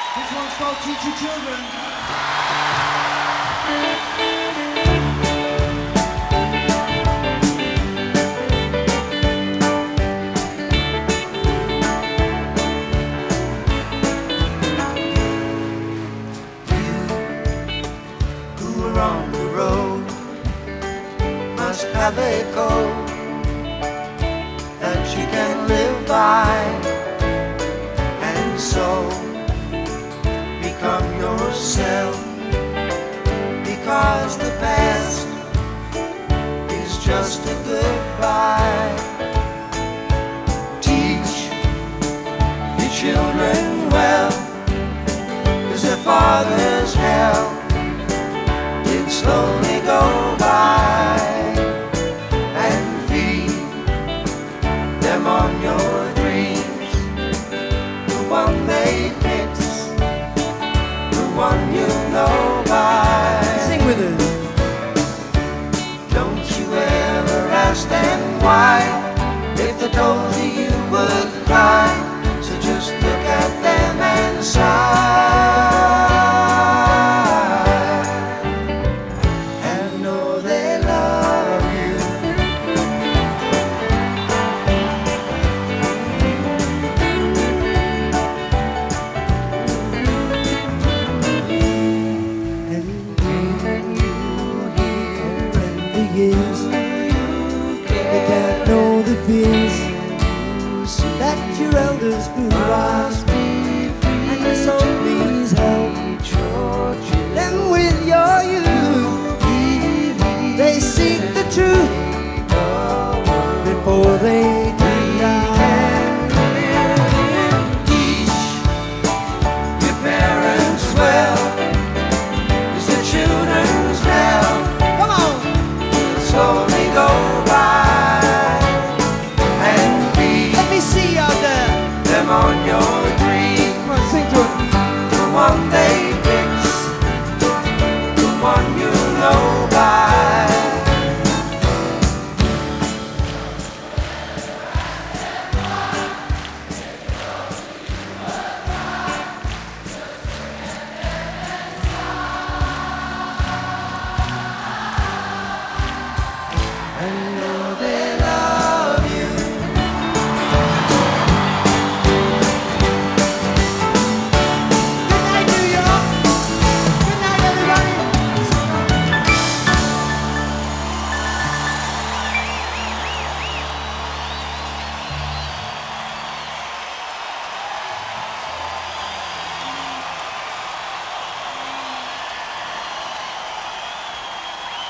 This one's called Teach Your Children. Who are on the road must have a code that you can live by, and so become yourself, because the past is just a goodbye. Teach your children well, 'cause their father's hell did slow